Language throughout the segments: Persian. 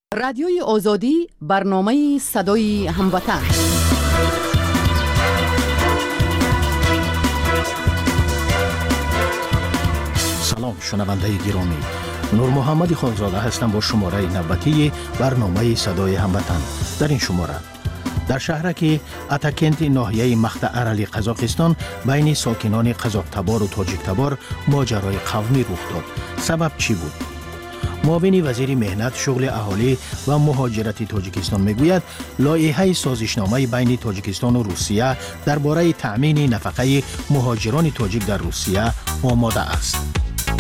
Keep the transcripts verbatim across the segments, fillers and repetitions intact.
رادیوی آزادی برنامه صدای هموطن. سلام شنونده گرامی، نور محمد خانزاده هستم با شماره نوبتی برنامه صدای هموطن. در این شماره در شهرک اتاکنت ناحیه مقطع ارلی قزاقستان بین ساکنان قزاق‌تبار و تاجیک‌تبار ماجرای قومی رخ داد. سبب چی بود؟ معاون وزیر مهنت، شغل اهالی و مهاجرت تاجیکستان میگوید لایحه سازشنامه بین تاجیکستان و روسیه درباره تأمین نفقه مهاجران تاجیک در روسیه آماده است.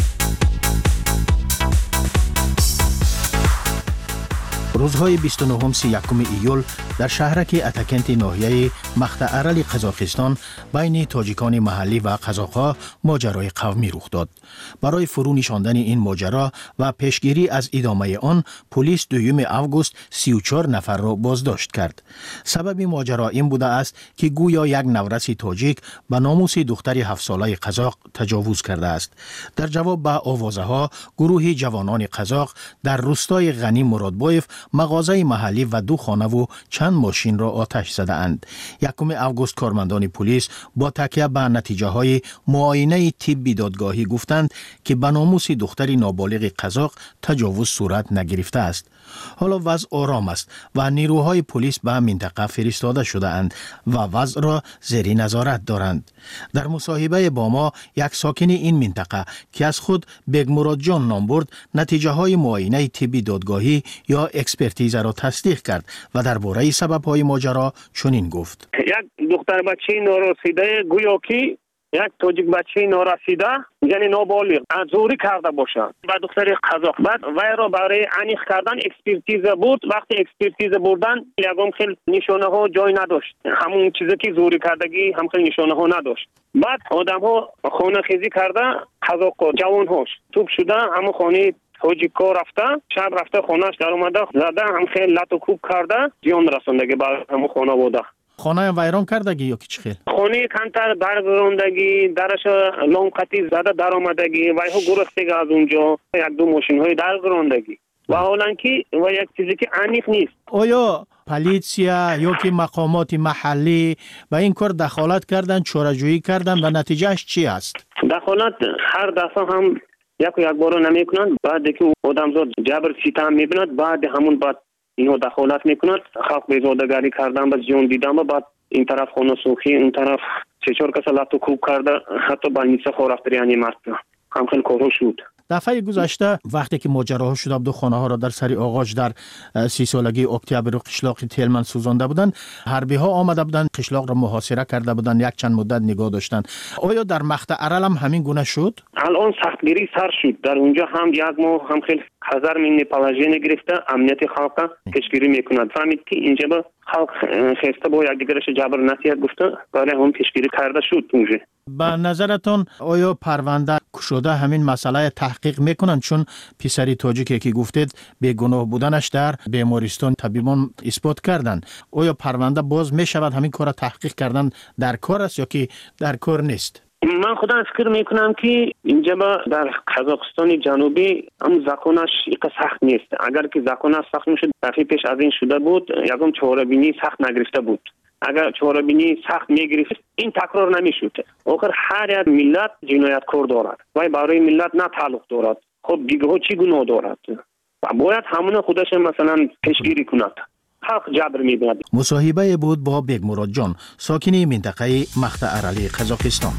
روزهای بیست و نه سی و یک ایول در شهرک اتاکنت ناحیه مقطع ارلی قزاقستان بین تاجیکان محلی و قزاق‌ها ماجرای قومی رخ داد. برای فرو نشاندن این ماجرا و پیشگیری از ادامه آن، پلیس دوم اوگوست سی و چهار نفر را بازداشت کرد. سبب ماجرا این بوده است که گویا یک نورس تاجیک به ناموس دختر هفت ساله قزاق تجاوز کرده است. در جواب به آوازه‌ها، گروه جوانان قزاق در روستای غنی مرادبایف مغازه محلی و دو خانه و چند ماشین را آتش زده اند. یکم اوگوست کارمندان پلیس با تکیه به نتیجه های معاینه طبی دادگاهی گفتند که به ناموس دختری نابالغ قزاق تجاوز صورت نگرفته است. حالا وضع آرام است و نیروهای پلیس به منطقه فرستاده شده اند و وضع را زیر نظارت دارند. در مصاحبه با ما یک ساکن این منطقه که از خود بیگ مراد جان نام برد، نتیجه های معاینه طبی دادگاهی یا اکسپرتیز را تصدیق کرد و درباره سبب های ماجرا چنین گفت: یک دختر بچه نارسیده گویا که یک تاجیک بچه نارسیده یعنی نابالغ زوری کرده باشد با دختر قزاق. بعد وی را برای انیخ کردن اکسپرتیز بود. وقتی اکسپرتیز بردن یکم خیلی نشانه ها جای نداشت، همون چیزی که زوری کردگی هم خیلی نشانه ها نداشت. بعد آدم ها خانه خیزی کرده، قزاق جوان هاش توپ شده، همون خانه تاجیکا رفته، شب رفته خانهش در اومده زده، هم خیلی لط و کوب کرده، زیان رساندگی برای همون خانه بوده. خانه ویران کردگی یا چی خیل؟ خانه کنتر برگراندگی، درش لامقتی زده در آمدگی و ها گرفتگی از اونجا، یک دو ماشین های درگراندگی و حالا که و یک چیزی که انیق نیست. آیا پلیسیا یا که مقامات محلی به این کار دخالت کردن، چاره‌جویی کردن و نتیجهش چی است؟ دخالت هر دفعه هم یک و یک بار نمی کنند. بعد که آدمزاد جبر ستم میبیند، بعد همون بعد اینو دخالت میکنند. خلق بیزادگری کردن، به زیان دیدن، بعد این طرف خانه سوخی، اون طرف سه چهار کس لطو کوب کرده، حتی بالنیسه خو رفته یعنی مرد هم خیلی کارو شد. دفعه گذشته وقتی که ماجراها شد، دو خانه ها را در سری آغاج در سی سالگی اکتبر و قشلاق تلمن سوزانده بودند. حربی ها آمده بودند، قشلاق را محاصره کرده بودند، یک چند مدت نگاه داشتند. آیا در مقطع ارل هم همین گونه شد؟ الان سختگیری سر شد. در اونجا هم یک ماه هم خیلی هزار مین پلاژین گرفته، امنیت خلق پیشگیری میکند. فهمید که اینجا با خلق خسته با یک دیگرش جبر نصیحت گفته، برای هم پیشگیری کرده شد. اونجا به نظرتون آیا پرونده شده همین مسئله تحقیق میکنن؟ چون پسری تاجیکی که گفتید بیگناه بودنش در بیمارستان طبیبان اثبات کردن، آیا پرونده باز میشود همین کار تحقیق کردن در کار است یا که در کار نیست؟ من خودم فکر میکنم که اینجا در قزاقستان جنوبی هم زکانش یک سخت نیست. اگر که زکانش سخت میشد دفعه پیش از این شده بود، یکم چهاره‌بینی سخت نگرفته بود. اگر چهاره‌بینی سخت میگرفت این تکرار نمیشد. آخر هر یک ملت جنایتکار دارد و برای ملت نه تعلق دارد. خب دیگه ها چی گناه دارد و باید همون خودش مثلا پیشگیری کند. حق جبر میبیند. مصاحبه بود با بیگ مراد جان، ساکن منطقه مقطع ارلی قزاقستان.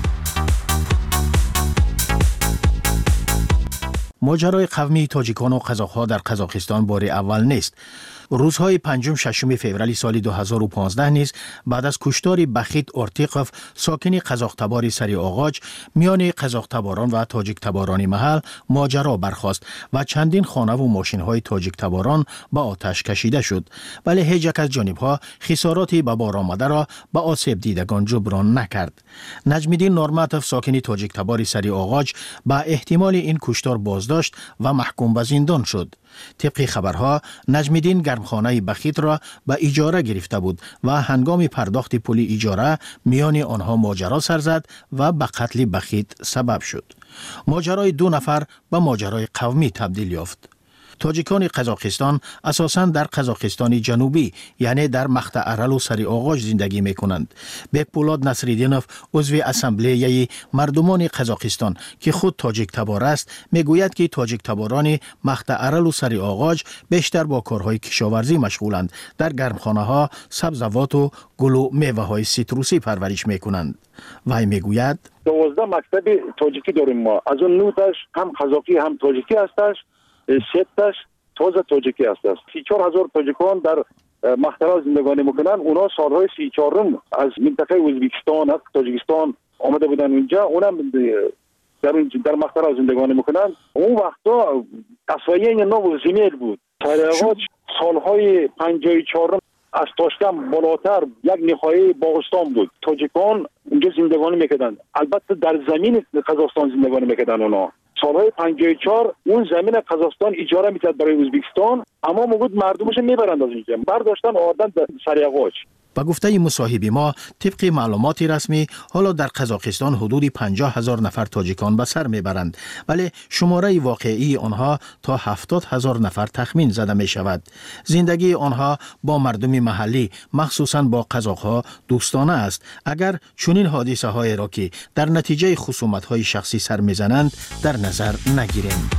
ماجرای قومی تاجیکان و قزاق‌ها در قزاقستان بار اول نیست. روزهای پنجم ششم فوریه سال دو هزار و پانزده نیز بعد از کشتار بخیت آرتیقوف ساکن قزاق‌تبار سری آغاج میان قزاق‌تباران و تاجیک‌تباران محل ماجرا برخاست و چندین خانه و ماشین‌های تاجیک‌تباران به آتش کشیده شد، ولی هیچ یک از جانب‌ها خساراتی به بار آمده را به آسیب دیدگان جبران نکرد. نجم‌الدین نورماتوف ساکن تاجیک‌تبار سری آغاج به احتمال این کشتار بازداشت و محکوم به زندان شد. طبق خبرها نجم‌الدین گرمخانه بخیت را به اجاره گرفته بود و هنگام پرداخت پول اجاره میان آنها ماجرا سر زد و به قتل بخیت سبب شد. ماجرای دو نفر به ماجرای قومی تبدیل یافت. تاجیکان قزاقستان اساساً در قزاقستان جنوبی یعنی در مقطع ارل و سری آغاج زندگی میکنند. بکپولاد نصرالدینوف عضو اسامبله مردمان قزاقستان که خود تاجیک تبار است میگوید که تاجیک تباران مقطع ارل و سری آغاج بیشتر با کارهای کشاورزی مشغولند. در گرمخانه ها سبزوات و گل و میوه های سیتروسی پرورش میکنند. وی میگوید دوازده مکتب تاجیکی داریم ما. از اون نوتش هم قزاقی هم تاجیکی هستش، سیتش تازه تاجیکی هستش. سی چهار هزار تاجیکان در مقطع زندگانی میکنن. اونا سالهای سی چهارم از منطقه ازبکستان از تاجیکستان آمده بودن اینجا. اونم در در مقطع زندگانی میکنن. اون وقتا اسوایین نو زمین بود. سریعات سالهای پنجاه و چهار از تاشکند بالاتر یک نخایه باغستان بود. تاجیکان اونجا زندگانی میکردن. البته در زمین قزاقستان زندگانی میکردن. اونا سالهای پنجاه و چهار اون زمین قزاقستان اجاره میکرد برای ازبکستان، اما موجود مردمش میبرند از اینجا برداشتن آوردن سریعات. با گفته مصاحب ما طبق معلومات رسمی حالا در قزاقستان حدود پنجاه هزار نفر تاجیکان به سر میبرند، ولی شماره واقعی آنها تا هفتاد هزار نفر تخمین زده می شود. زندگی آنها با مردم محلی مخصوصاً با قزاق‌ها دوستانه است. اگر چنین حادثه های را که در نتیجه خصومت های شخصی سر میزنند در نظر نگیریم.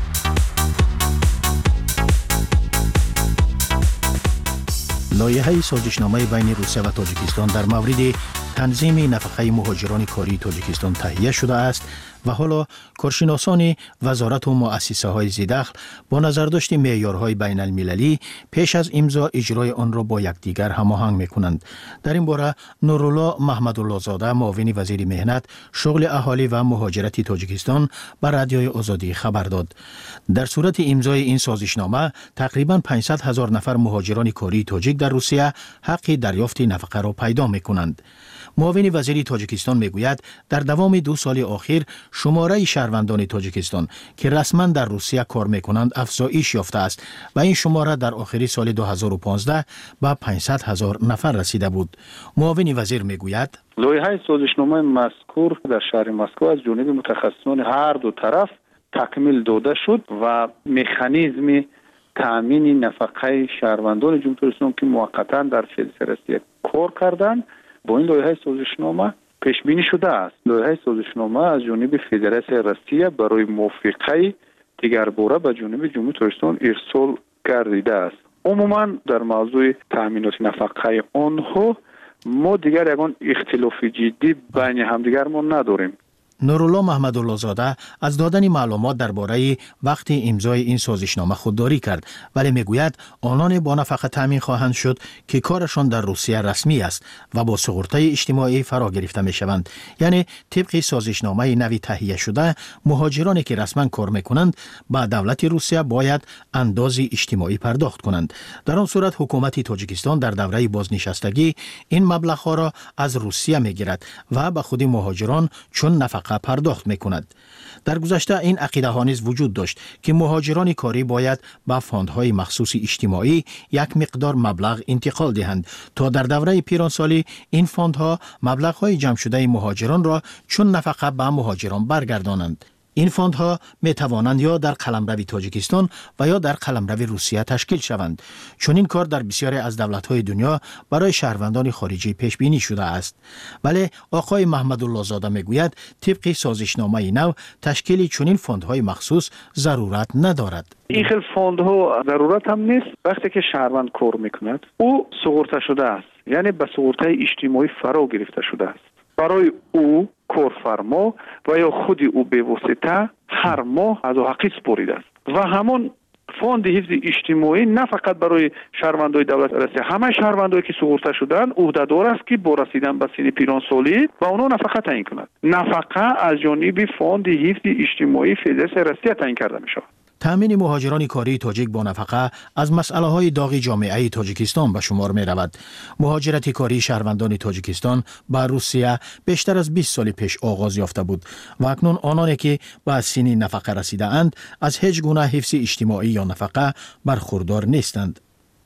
لایحه سازشنامه بین روسیه و تاجیکستان در مورد تنظیم نفقه مهاجران کاری تاجیکستان تهیه شده است و حالا کارشناسان وزارت و مؤسسه های ذی‌دخل با نظرداشت معیارهای بین المللی پیش از امضا اجرای آن را با یکدیگر هماهنگ می‌کنند. در این باره نورالله محمدالله زاده معاون وزیر مهنت، شغل اهالی و مهاجرت تاجیکستان به رادیوی آزادی خبر داد. در صورت امضای این سازشنامه تقریباً پانصد هزار نفر مهاجران کاری تاجیک در روسیه حق دریافت نفقه را پیدا می‌کنند. معاون وزیر تاجیکستان میگوید در دوام دو سال اخیر شماره شهروندان تاجیکستان که رسما در روسیه کار میکنند افزایش یافته است و این شماره در آخر سال دو هزار و پانزده به پانصد هزار نفر رسیده بود. معاون وزیر میگوید لایحه سازشنامه مذکور در شهر مسکو از جانب متخصصان هر دو طرف تکمیل داده شد و مکانیزم تامین نفقه شهروندان جمهوری اسلامی که موقتا در فدراسیون کار کردند با این لایحه سازشنامه پیش بینی شده است. لایحه سازشنامه از جانب فدراسیون روسیه برای موافقه دیگرباره به جانب جمهوری اسلامی ارسال گردیده است. عموما در موضوع تامینات نفقه آنها ما دیگر یگان اختلاف جدی بین همدیگر ما نداریم. نورالله محمدالله زاده از دادن معلومات درباره وقت امضای این سازشنامه خودداری کرد، ولی میگوید آنان با نفقه تامین خواهند شد که کارشان در روسیه رسمی است و با سقوط اجتماعی فرا گرفته میشوند. یعنی طبق سازشنامه نوی تهیه شده مهاجرانی که رسما کار میکنند با دولت روسیه باید اندازی اجتماعی پرداخت کنند. در آن صورت حکومت تاجیکستان در دوره بازنشستگی این مبلغ را از روسیه میگیرد و به خود مهاجران چون نفقه پرداخت میکند. در گذشته این عقیده ها نیز وجود داشت که مهاجران کاری باید به فاندهای مخصوص اجتماعی یک مقدار مبلغ انتقال دهند تا در دوره پیرانسالی این فاندها مبلغ‌های جمع شده مهاجران را چون نفقه به مهاجران برگردانند. این فاندها می توانند یا در قلمرو تاجیکستان و یا در قلمرو روسیه تشکیل شوند. چون این کار در بسیاری از دولت‌های دنیا برای شهروندان خارجی پیش بینی شده است. ولی آقای محمدالله زاده میگوید طبق سازشنامه نو تشکیل چنین فاندهای مخصوص ضرورت ندارد. این خیلی فاندها ضرورت هم نیست. وقتی که شهروند کار میکند او سقوط شده است، یعنی به سقوط اجتماعی فرا گرفته شده است. برای او کارفرما و یا خود او به واسطه هر ماه از او حقی سپرده است و همون فاند حفظ اجتماعی نه فقط برای شهروندان دولت روسیه، همه شهروندانی که سقوط شدن عهدهدار است که با رسیدن به سن پیرانسالی و اونا نفقه تعیین کند. نفقه از جانب فاند حفظ اجتماعی فدراسیون روسیه تعیین کرده می شود. تامین مهاجران کاری تاجیک با نفقه از مسئله های داغ جامعه تاجیکستان به شمار می رود. مهاجرت کاری شهروندان تاجیکستان به روسیه بیشتر از بیست سال پیش آغاز یافته بود و اکنون آنانی که به سن نفقه رسیده اند از هیچ گونه حفظ اجتماعی یا نفقه برخوردار نیستند.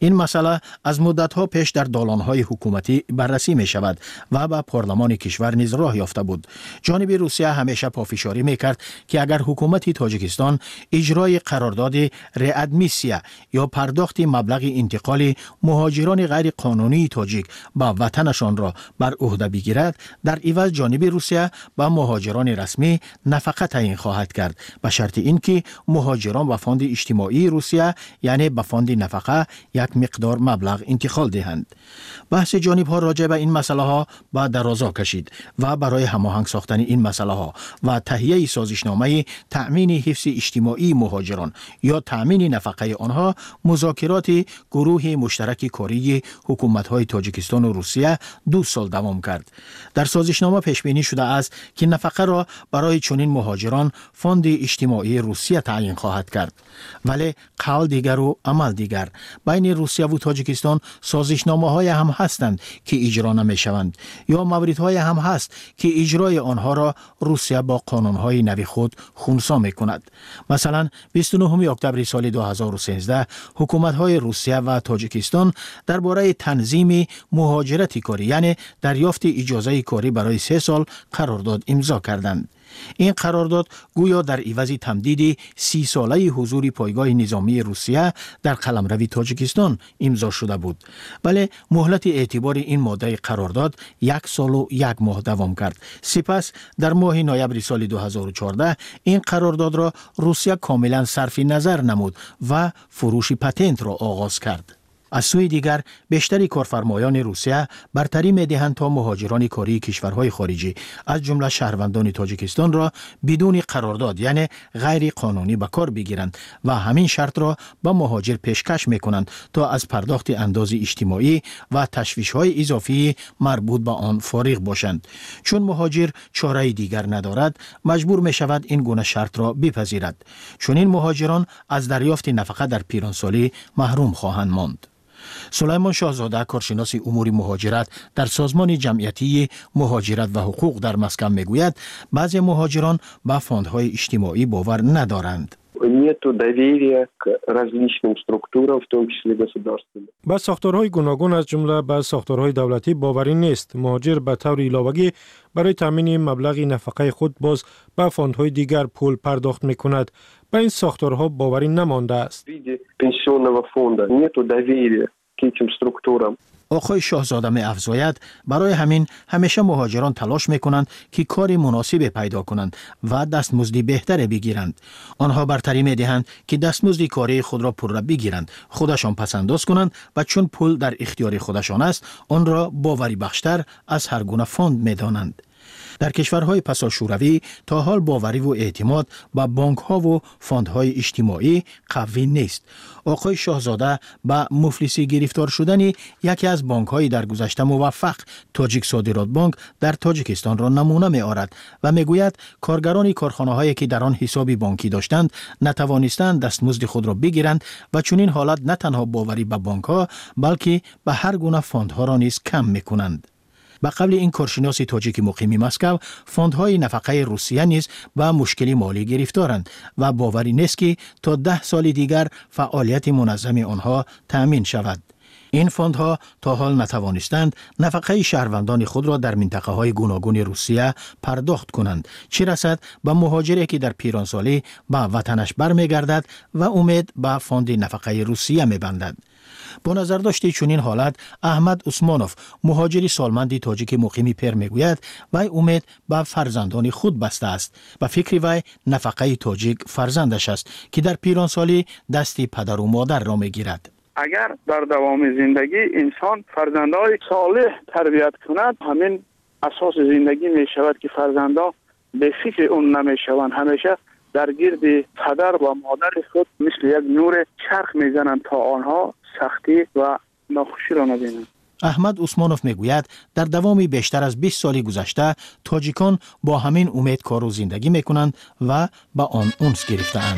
این مسئله از مدت‌ها پیش در دالان‌های حکومتی بررسی می‌شود و به پارلمان کشور نیز راه یافته بود. جانب روسیه همیشه پافشاری می‌کرد که اگر حکومت تاجیکستان اجرای قرارداد ریادمیسیا یا پرداخت مبلغ انتقال مهاجران غیر قانونی تاجیک به وطنشان را بر عهده بگیرد، در عوض جانب روسیه به مهاجران رسمی نفقه تعیین خواهد کرد، به شرط اینکه مهاجران به فاند اجتماعی روسیه یعنی به فاند نفقه یک مقدار مبلغ انتقال دهند. بحث جانب ها راجع به این مسئله ها به درازا کشید و برای هماهنگ ساختن این مسئله ها و تهیه سازشنامه تأمین حفظ اجتماعی مهاجران یا تأمین نفقه آنها مذاکرات گروه مشترک کاری حکومت های تاجیکستان و روسیه دو سال دوام کرد. در سازشنامه پیش بینی شده است که نفقه را برای چنین مهاجران فاند اجتماعی روسیه تعیین خواهد کرد. ولی قول دیگر و عمل دیگر. بین روسیه و تاجیکستان سازشنامه های هم هستند که اجرا نمی شوند یا مورد های هم هست که اجرای آنها را روسیه با قانون های نوی خود خنثی می کند. مثلا بیست و نهم اکتبر سال دو هزار و سیزده حکومت های روسیه و تاجیکستان درباره تنظیم مهاجرت کاری یعنی دریافت اجازه کاری برای سه سال قرارداد امضا کردند. این قرارداد گویا در عوض تمدید سی ساله حضور پایگاه نظامی روسیه در قلمرو تاجیکستان امضا شده بود. ولی مهلت اعتبار این ماده قرارداد یک سال و یک ماه دوام کرد. سپس در ماه نوامبر سال دو هزار و چهارده این قرارداد را روسیه کاملا صرف نظر نمود و فروش پتنت را آغاز کرد. از سوی دیگر بیشتری کارفرمایان روسیه برتری می‌دهند تا مهاجران کاری کشورهای خارجی از جمله شهروندان تاجیکستان را بدون قرارداد یعنی غیر قانونی به کار بگیرند و همین شرط را به مهاجر پیشکش می‌کنند تا از پرداخت انداز اجتماعی و تشویش‌های اضافی مربوط به آن فارغ باشند. چون مهاجر چاره دیگر ندارد مجبور می‌شود این گونه شرط را بپذیرد. چون این مهاجران از دریافت نفقه در پیرانسالی محروم خواهند ماند. سلیمان شاهزاده کارشناس امور مهاجرت در سازمان جمعیتی مهاجرت و حقوق در مسکن میگوید بعضی مهاجران به فاندهای اجتماعی باور ندارند. нету доверия к различным структурам, в том числе государственным. با ساختارهای گوناگون از جمله با ساختارهای دولتی باوری نیست. مهاجر به طور علاوه‌ای برای تامین مبلغ نفقه خود باز به فاندهای دیگر پول پرداخت می‌کند. به این ساختارها باوری نمانده است. پنسیونного фонда нету доверия к этим структурам. آقای شاهزاده می افزاید برای همین همیشه مهاجران تلاش میکنند که کار مناسب پیدا کنند و دستمزدی بهتر بگیرند. آنها برتری می دهند که دستمزد کاری خود را پر را بگیرند، خودشان پسنداز کنند و چون پول در اختیار خودشان است، آن را باوری بخشتر از هر گونه فاند می دانند. در کشورهای پسا شوروی تا حال باوری و اعتماد به بانک ها و فاندهای اجتماعی قوی نیست. آقای شاهزاده به مفلسی گرفتار شدن یکی از بانک های در گذشته موفق تاجیک صادرات بانک در تاجیکستان را نمونه می آورد و می گوید کارگران کارخانه هایی که در آن حساب بانکی داشتند نتوانستند دستمزد خود را بگیرند و چون این حالت نه تنها باوری به بانک ها بلکه به هر گونه فاندها را نیز کم می کنند. به قبل این کارشناس تاجیک مقیم مسکو فاندهای نفقه روسیه نیز به مشکلی مالی گرفتارند و باوری نیست که تا ده سال دیگر فعالیت منظم آنها تأمین شود. این فاندها تا حال نتوانستند نفقه شهروندان خود را در منطقه های گوناگون روسیه پرداخت کنند، چه رسد به مهاجری که در پیرانسالی به وطنش برمیگردد و امید به فاند نفقه روسیه میبندد. با نظر داشته چنین حالت احمد عثمانوف مهاجری سالمند تاجیک مقیم پیر میگوید وی امید به فرزندان خود بسته است. به فکر وی نفقه تاجیک فرزندش است که در پیرانسالی دستی پدر و مادر را میگیرد. اگر در دوام زندگی انسان فرزندای صالح تربیت کند، همین اساس زندگی می شود که فرزندا به فکر اون نمی شوند، همیشه در گرد پدر و مادر خود مثل یک نور چرخ می زنند تا آنها سختی و ناخوشی را نبینند. احمد عثمانوف میگوید در دوام بیشتر از بیست سال گذشته تاجیکان با همین امید کار و زندگی میکنند و با آن انس گرفته‌اند.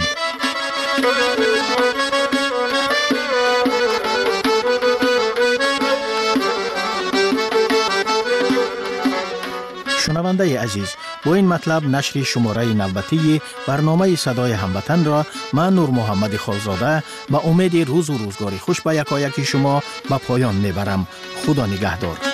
شنونده عزیز، با این مطلب نشر شماره نوبتی برنامه صدای هموطن را من نور محمد خالزاده با امید روز و روزگاری خوش به یکایک شما به پایان میبرم. خدا نگهدار.